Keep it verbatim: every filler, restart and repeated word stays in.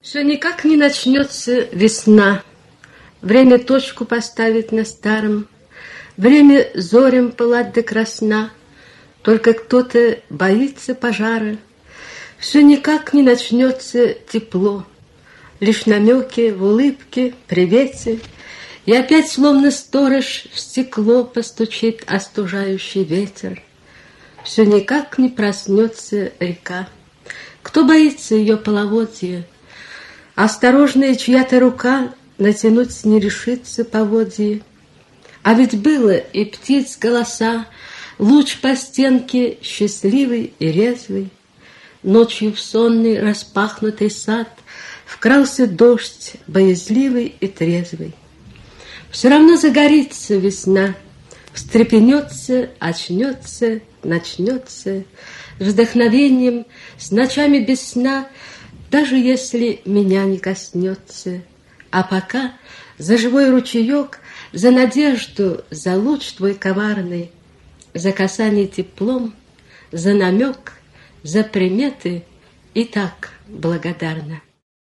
Все никак не начнется весна. Время точку поставить на старом, время зорем пылать до красна. Только кто-то боится пожара. Все никак не начнется тепло. Лишь намеки в улыбке, привете. И опять, словно сторож, в стекло постучит остужающий ветер. Все никак не проснется река. Кто боится ее половодья? Осторожная чья-то рука натянуть не решится поводья. А ведь было и птиц голоса, луч по стенке счастливый и резвый. Ночью в сонный распахнутый сад вкрался дождь, боязливый и трезвый. Все равно загорится весна, встрепенется, очнется, начнется вдохновением, с ночами без сна, даже если меня не коснется. А пока за живой ручеек, за надежду, за луч твой коварный, за касание теплом, за намек, за приметы и так благодарна.